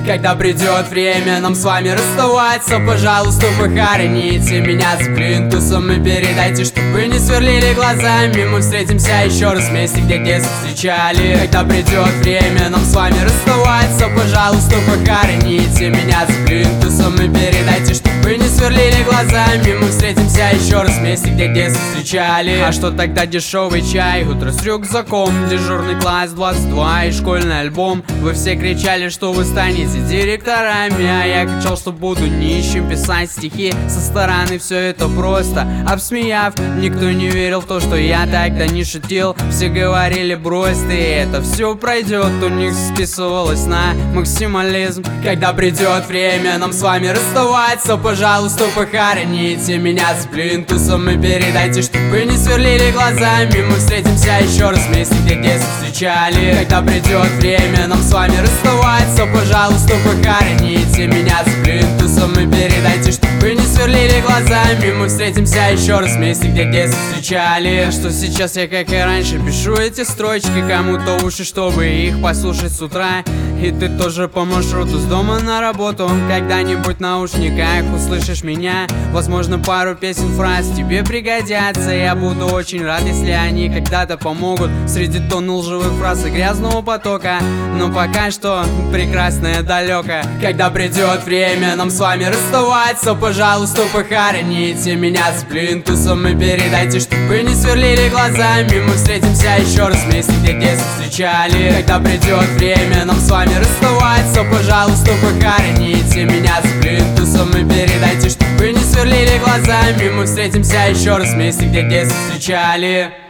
Когда придет время нам с вами расставаться, пожалуйста, похороните меня с плинтусом и передайте, чтобы не сверлили глазами. Мы встретимся еще раз вместе, где детство встречали. Когда придет время нам с вами расставаться, пожалуйста, похороните меня с плинтусом и передайте, чтобы не сверлили глазами. Мы встретимся еще раз вместе, где детство встречали. А что тогда дешевый чай, утро с рюкзаком, дежурный класс 22 и школьный альбом? Вы все кричали, что вы станете директорами, а я кричал, что буду нищим, писать стихи со стороны. Все это просто обсмеяв. Никто не верил в то, что я тогда не шутил. Все говорили, брось ты, это все пройдет. У них списывалось на максимализм. Когда придет время нам с вами расставаться, пожалуйста, похороните меня с плинтусом и передайте, чтобы не сверлили глазами. Мы встретимся еще раз вместе, где детство встречали. Когда придет время нам с вами расставаться, пожалуйста, похороните меня с плинтусом и передайте, чтобы не сверлили глазами. Мы встретимся еще раз вместе, где детство встречали. Что сейчас я, как и раньше, пишу эти строчки кому-то уши, чтобы их послушать с утра. И ты тоже по маршруту с дома на работу когда-нибудь в наушниках услышишь меня. Возможно, пару песен, фраз тебе пригодятся. Я буду очень рад, если они когда-то помогут среди тонн лживых фраз и грязного потока. Но пока что прекрасное далеко. Когда придет время нам с вами расставаться, пожалуйста, похороните меня с плинтусом и передайте, чтобы не сверлили глазами. Мы встретимся еще раз вместе, где детство встречали. Когда придет время нам с вами расставаться, пожалуйста, похороните меня с плинтусом и передайте, чтобы не сверлили глазами. Мы встретимся еще раз вместе, где детство встречали.